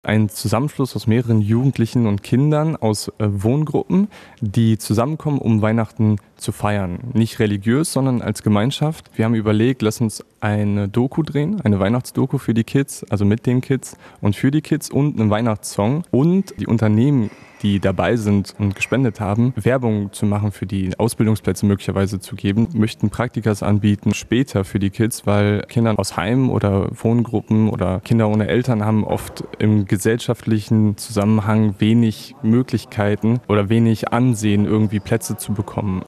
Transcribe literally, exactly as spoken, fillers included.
Ein Zusammenschluss aus mehreren Jugendlichen und Kindern aus äh, Wohngruppen, die zusammenkommen, um Weihnachten zu feiern. Nicht religiös, sondern als Gemeinschaft. Wir haben überlegt, lass uns eine Doku drehen, eine Weihnachtsdoku für die Kids, also mit den Kids und für die Kids und einen Weihnachtssong. Und die Unternehmen, die dabei sind und gespendet haben, Werbung zu machen, für die Ausbildungsplätze möglicherweise zu geben, möchten Praktikas anbieten später für die Kids, weil Kinder aus Heimen oder Wohngruppen oder Kinder ohne Eltern haben oft im gesellschaftlichen Zusammenhang wenig Möglichkeiten oder wenig Ansehen, irgendwie Plätze zu bekommen.